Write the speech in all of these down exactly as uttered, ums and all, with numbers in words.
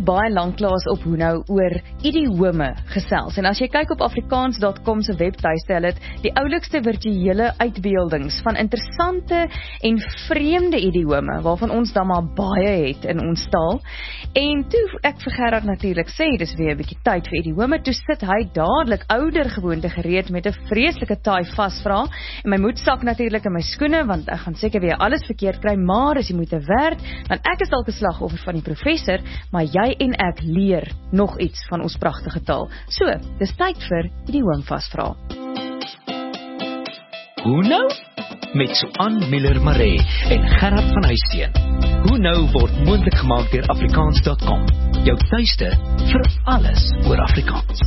baie lanklaas op hoe nou oor idiome gesels. En as jy kyk op afrikaans punt com se webtuiste, hulle het die oulikste virtuele uitbeeldings van interessante en vreemde idiome, waarvan ons dan maar baie het in ons taal. En toe ek vir Gerard natuurlik sê, dis weer 'n bietjie tyd vir idiome, toe sit hy dadelik ouder gewoonte gereed met 'n vreeslike taai vasvra. En my moed sak natuurlik in my skoene, want ek gaan seker weer alles verkeerd kry, maar as jy moet werd, want ek is dalk 'n slagoffer van die professor, maar jy en ek leer nog iets van ons pragtige taal. So, dis tyd vir idiome vasvra. Hoe nou? Met Suan Miller-Maree en Gerard van Huisteen. Hoe nou word moontlik gemaak deur afrikaans punt com. Jou tuiste vir alles oor Afrikaans.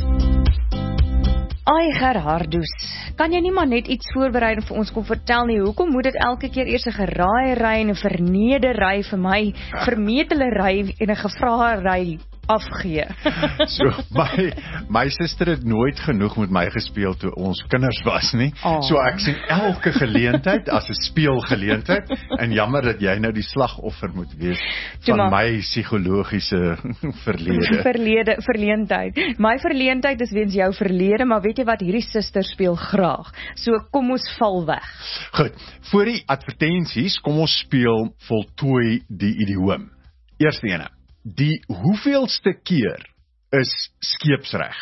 Ai Gerhardus, kan jy nie maar net iets voorberei en vir ons kom vertel nie, hoekom moet dit elke keer eers 'n geraaiery en 'n vernedery vir my, vermetelery en 'n gevraery afgee? So, my, my suster het nooit genoeg met my gespeel toe ons kinders was nie, oh. So ek sien elke geleentheid as 'n speelgeleentheid, en jammer dat jy nou die slagoffer moet wees van Tuma. my psigologiese verlede. Verlede, verleentheid. My verleentheid is weens jou verlede, maar weet jy wat, hierdie suster speel graag. So kom ons val weg. Goed, voor die advertensies, kom ons speel voltooi die idioom. Eerste ene. Die hoeveelste keer is skeepsreg?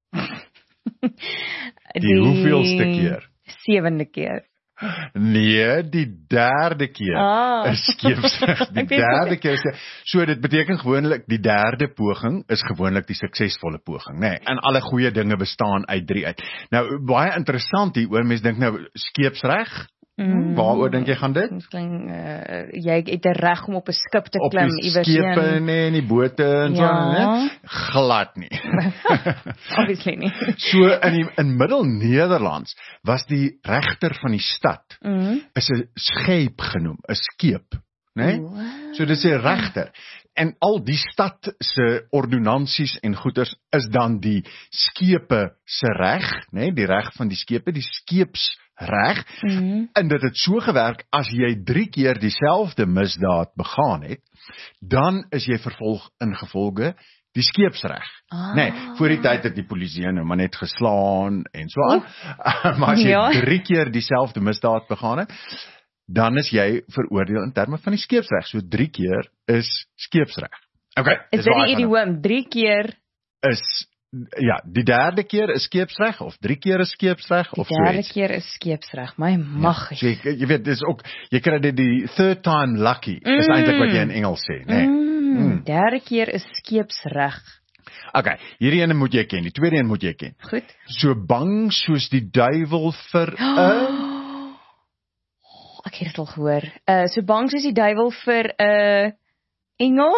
Die, die hoeveelste keer? Sewende keer. Nee, die derde keer ah. is skeepsreg. Die derde keer is, so dit beteken gewoonlik, die derde poging is gewoonlik die suksesvolle poging, nê? Nee, en alle goeie dinge bestaan uit drie uit. Nou, baie interessant hier, oor mens dink nou, skeepsreg? Mm. Waaroor dink jy gaan dit? Kling, uh, jy het 'n reg om op 'n skip te klim iewers. Op die skepe nee, en die bote en ja. so, nee? Glad nie. Obviously nie. So in die, in Middel-Nederlands was die regter van die stad mm. is 'n scheep genoem, 'n skeep, né? Nee? So dis 'n regter. En al die stad se ordonnansies en goeders is dan die skepe se reg, né? Nee? Die reg van die skepe, die skeeps reg, mm-hmm. En dit het so gewerk, as jy drie keer dieselfde misdaad begaan het, dan is jy vervolg ingevolge die skeepsreg. Ah. Nee, voor die tyd het die polisie nou maar net geslaan en so aan, oh. Maar as jy ja. drie keer dieselfde misdaad begaan het, dan is jy veroordeel in terme van die skeepsreg, so drie keer is skeepsreg. Okay, is dit die idioom, drie keer is ja, die derde keer is skeepsreg, of drie keer is skeepsreg, of Die derde keer is skeepsreg, my mag ja, so jy, jy weet, dis ook, jy kry dit die third time lucky, mm. is eintlik wat jy in Engels sê, nee. Mm. Mm. Derde keer is skeepsreg. Okay, hierdie ene moet jy ken, die tweede ene moet jy ken. Goed. So bang soos die duiwel vir 'n oh, Ek het dit al gehoor. Uh, so bang soos die duiwel vir 'n uh, engel.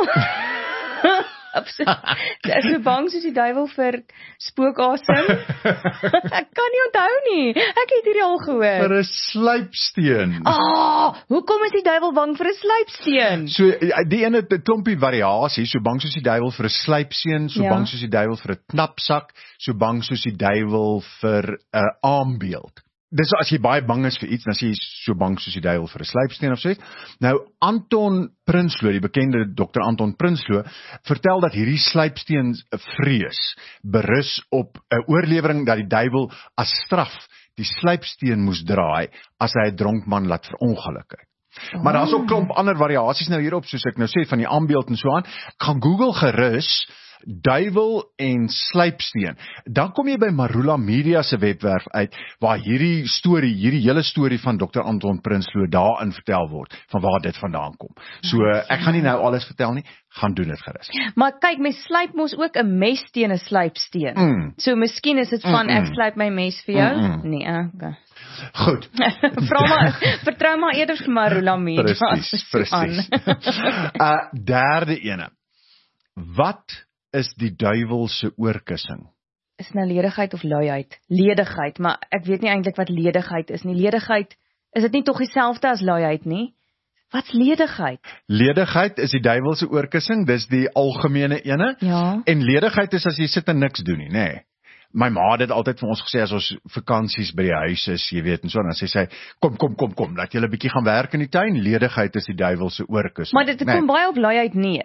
So, so bang soos die duiwel vir spookasem. Ek kan nie onthou nie. Ek het hierdie al gehoor. Vir 'n sluipsteen. Ah, oh, hoekom is die duiwel bang vir 'n sluipsteen? So die ene het 'n klompie variasies, so bang soos die duiwel vir 'n sluipsteen, so ja. bang soos die duiwel vir 'n knapsak, so bang soos die duiwel vir 'n aambeeld. Dis as jy baie bang is vir iets, dan sê jy so bang soos die duiwel vir 'n sluipsteen of so iets. Nou Anton Prinsloo, die bekende dokter Anton Prinsloo, vertel dat hierdie sluipsteen vrees berus op 'n oorlewering dat die duiwel as straf die sluipsteen moes draai as hy 'n dronk man laat verongeluk het. Oh. Maar daar's ook klomp ander variasies nou hierop, soos ek nou sê van die aambeeld en so aan. Gaan Google gerus duiwel en sluipsteen. Dan kom jy by Marula Media se webwerf uit, waar hierdie storie, hierdie hele storie van dokter Anton Prinsloo daarin vertel word, van waar dit vandaan kom. So, ek gaan nie nou alles vertel nie, gaan doen dit gerus. Maar kyk, my sluip mos ook 'n mes teen 'n sluipsteen. Mm. So, miskien is dit van, mm -mm. ek sluip my mes vir jou? Mm -mm. Nee, okay. Goed. Vra maar, vertrou maar eerder vir Marula Media. Precies, precies. uh, derde ene. Wat is die duiwel se oorkussing? Is nou ledigheid of luiheid? Ledigheid, maar ek weet nie eintlik wat ledigheid is nie. Ledigheid, is dit nie tog dieselfde as luiheid nie? Wat's ledigheid? Ledigheid is die duiwel se oorkussing, dis die algemene ene. Ja. En ledigheid is as jy sit en niks doen nie, nê? Nee. My ma het dit altyd vir ons gesê, as ons vakansies by die huis is, jy weet, en so, dan sê sy, kom, kom, kom, kom, laat julle 'n bietjie gaan werk in die tuin, ledigheid is die duiwel se oorkussing. Maar dit kom nee. baie op luiheid neer.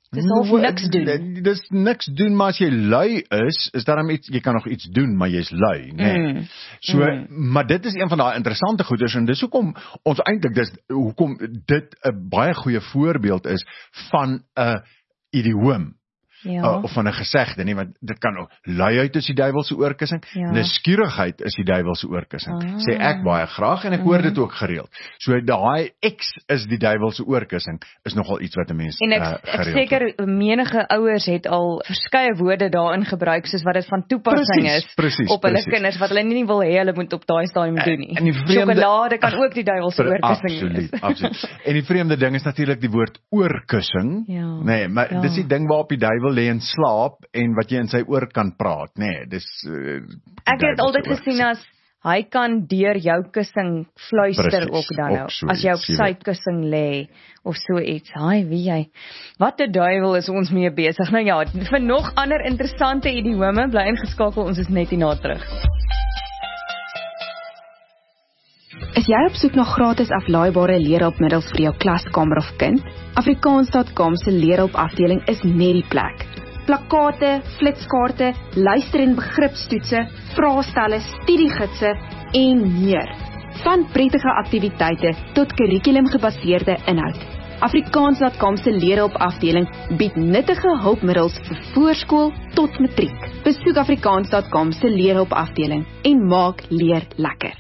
Dis half niks doen. Dis niks doen, maar as jy lui is, is daar iets, jy kan nog iets doen, maar jy's lui, né? Nee. Mm. So, Mm. maar dit is een van daai interessante goeders en dis hoekom ons eintlik dis hoekom dit 'n baie goeie voorbeeld is van 'n idioom. Ja. Uh, of van 'n gesegde, nee, want dit kan ook luiheid is die duiwelse oorkussing, Ja. nuuskierigheid is die duiwelse oorkussing. Ah. Sê ek baie graag en ek hoor dit ook gereeld. So daai X is die duiwelse oorkussing is nogal iets wat 'n mens En ek, uh, ek gereeld seker menige ouers het al verskeie woorde daarin gebruik soos wat dit van toepassing Precies, is precies, op hulle precies. kinders wat hulle nie wil hê hulle moet op daai stadium doen nie. En die vreemde- Sjokolade kan ook die duiwelse oorkussing Absoluut, wees. absoluut. En die vreemde ding is natuurlik die woord oorkussing. Ja, Nee, maar ja. dis die ding waarop die duiwel lê en slaap en wat jy in sy oor kan praat, nê. Nee, dis uh, Ek het dit altyd gesien as hy kan deur jou kussing fluister Precies, ook dan nou. ook so As jy op iets, jy sy weet. kussing lê of so iets. Haai, wie jy. Wat 'n duiwel is ons mee besig. Nou ja, vir nog ander interessante idiome bly ingeskakel, ons is net hierna terug. Is jy op soek na gratis aflaaibare leerhulpmiddels vir jou klaskamer of kind? Afrikaans punt com se leerhulpafdeling is net die plek. Plakkate, flitskaarte, luister- en begripstoetse, vraestelle, studiegidse en meer. Van prettige aktiwiteite tot kurrikulumgebaseerde inhoud. Afrikaans punt com se leerhulpafdeling bied nuttige hulpmiddels vir voorskool tot matriek. Besoek Afrikaans punt com se leerhulpafdeling en maak leer lekker.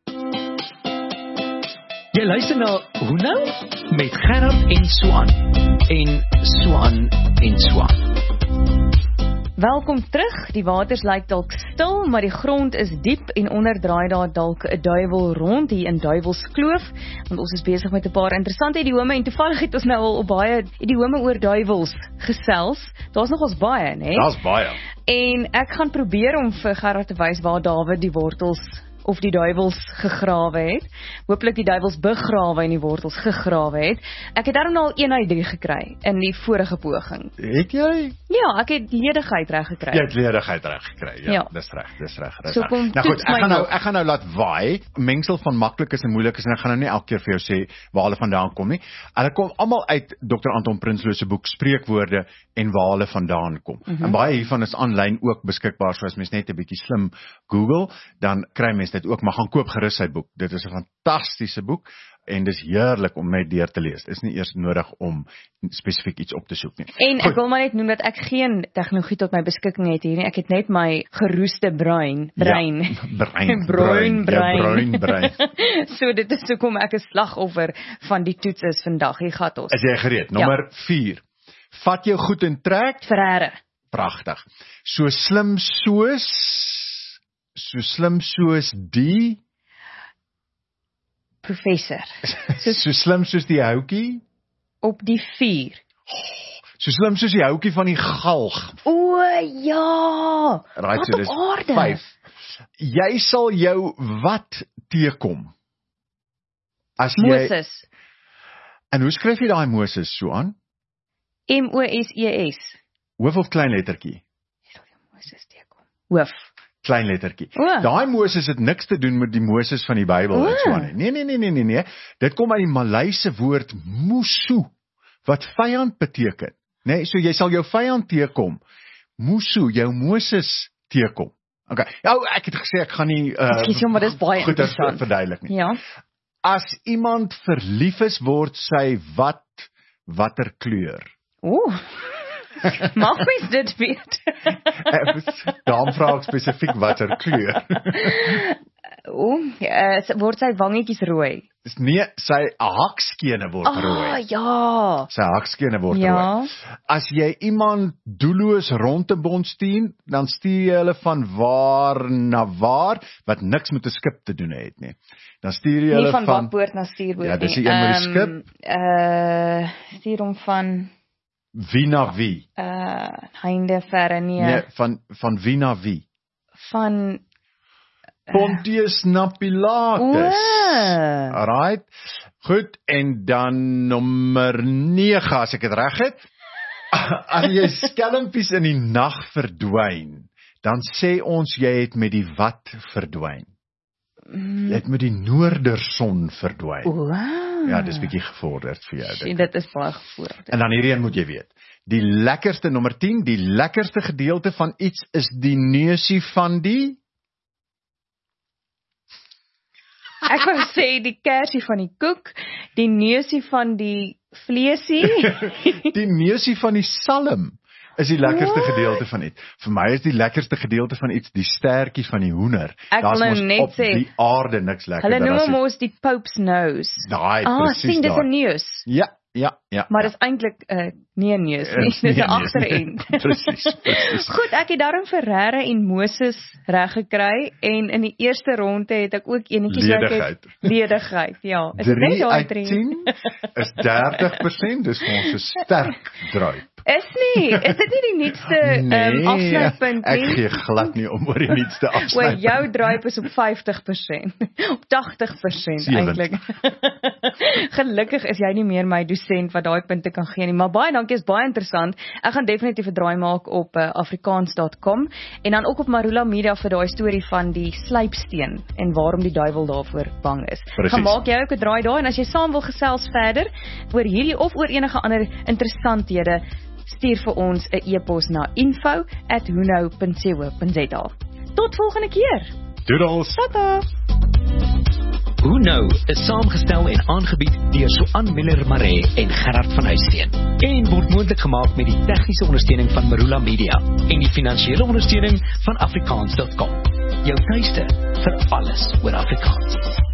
Jy luister na Hoe nou? Met Gerard en Swan. En Swan en Swan. Welkom terug. Die waters lyk dalk stil, maar die grond is diep en onderdraai daar dalk 'n duiwel rond hier in Duiwelskloof, want ons is besig met 'n paar interessante idiome en toevallig het ons nou al op baie idiome oor duiwels gesels. Daar's nog ons baie, né? Daar's baie. En ek gaan probeer om vir Gerard te wys waar Dawid die wortels of die duiwels gegrawe het. Hooplik die duiwels begrawe en die wortels gegrawe het. Ek het daarom al een uit drie gekry in die vorige poging. Het jy? Ja, ek het ledigheid reg gekry. Jy het ledigheid reg gekry. Ja, Ja. dis reg, dis reg. dis So reg. kom, Nou goed, toets ek my gaan nou nog. ek gaan nou laat waai, mengsel van maklikes en moeilikes en ek gaan nou nie elke keer vir jou sê waar hulle vandaan kom nie. Hulle kom almal uit dokter Anton Prinsloo se boek Spreekwoorde en waar hulle vandaan kom. Mhm. En baie hiervan is aanlyn ook beskikbaar, so as mens net 'n bietjie slim Google, dan kry mens dit ook, maar gaan koop gerus sy boek. Dit is 'n fantastiese boek en dis heerlik om net deur te lees. Dit is nie eers nodig om spesifiek iets op te soek nie. En ek Goed. wil maar net noem dat ek geen tegnologie tot my beskikking het hier nie. Ek het net my geroeste brein, brein. Ja, brein, bruin brein. Ja, bruin brein. So dit is hoekom ek 'n slagoffer van die toets is vandag. Hier gaan ons. Is jy gereed? Nommer vier. Vat jou goed en trek. Verre. Pragtig. So slim soos so slim soos die Professor. so slim soos die houtjie, Op die vuur. so slim soos die houtjie van die galg. O ja. Right, Wat so op dis aarde. vyf. Jy sal jou wat teekom. As jy Moses. En hoe skryf jy daai Moses so aan? M O S E S. Hoof of klein lettertjie? Moses teekom. Hoof. Klein lettertjie. O. Daai Moses het niks te doen met die Moses van die Bybel O. en so aan nie. Nee, nee, nee, nee, nee, nee. Dit kom uit die Maleise woord musu wat vyand beteken. Nee, so jy sal jou vyand teekom. Musu, jou Moses teekom. Okay. Ja, ek het gesê ek gaan nie uh Ekskuus, maar dis baie goed, dit interessant. verduidelik nie. Ja. As iemand verlief is, word sy wat watter kleur? Ooh. Mag mens dit weet? Daarom vra ek spesifiek watter kleur. Ooh, uh, word sy wangetjies rooi? Dis nie sy hakskene word Ah, rooi. ja. Sy hakskene word Ja. rooi. As jy iemand doelloos rond 'n bond stuur, dan stuur jy hulle van waar na waar wat niks met 'n skip te doen het nie. Dan stuur jy Nie hulle van van bakboord na stuurboord Ja, dis nie. die een met die Ehm, skip. Uh, stuur hom van wie na wie. uh heinde verre nee, Nee, van van wie na wie. van Pontius na Pilatus. O. Alright. Goed, en dan nommer nege as ek dit reg het. As jy skelmpies in die nag verdwyn, dan sê ons jy het met die wat verdwyn. Jy het met die noorderson verdwyn. Wow. Ja, dis bietjie gevorderd vir jou dit. Dit is baie gevorderd. En dan hierdie een moet jy weet. Die lekkerste, nommer tien, die lekkerste gedeelte van iets is die neusie van die... Ek wou sê die kersie van die koek, die neusie van die vleesie. Die neusie van die salm is die lekkerste What? gedeelte van iets. Vir my is die lekkerste gedeelte van iets die stertjie van die hoender. Ek Daar's wil nou mos net op sê, die aarde niks lekkerder Hulle noem as hom die- ons die Pope's nose. Daai, Ah, presies sien, dis daai. 'n neus. Ja, ja, ja. Maar ja. dis eintlik 'n uh, nie 'n neus nie, Is dis 'n nie 'n neus nie. agterend. Presies, presies. Goed, ek het daarom Ferreira en Moses reg gekry en in die eerste ronde het ek ook enetjies wat ek Ledigheid. ledigheid, ja. Is dit net drie daai uit drie? tien is dertig persent, dis vir ons 'n sterk druip. Is nie, is dit nie die nuutste um, afsnypunt ek nie? gee glad nie om oor die nuutste Oor afsnypunt. jou druip is op vyftig persent, op tagtig persent Sewend. eintlik. Gelukkig is jy nie meer my dosent wat daai punte kan gee nie, maar baie dankie, is baie interessant. Ek gaan definitief 'n draai maak op uh, afrikaans punt com en dan ook op Marula Media vir daai storie van die slypsteen en waarom die duiwel daarvoor bang is. Precies. Gaan maak jy ook 'n draai daar en as jy saam wil gesels verder oor hierdie of oor enige ander interessanthede, stuur vir ons 'n e-pos na info at hunou punt co punt za. Tot volgende keer. Doodles. Tata. Hoe nou is saamgestel en aangebied deur Suan Miller Maree en Gerard van Huisteen en word moontlik gemaak met die tegniese ondersteuning van Marula Media en die finansiële ondersteuning van afrikaans punt com. Jou tuiste vir alles oor Afrikaans.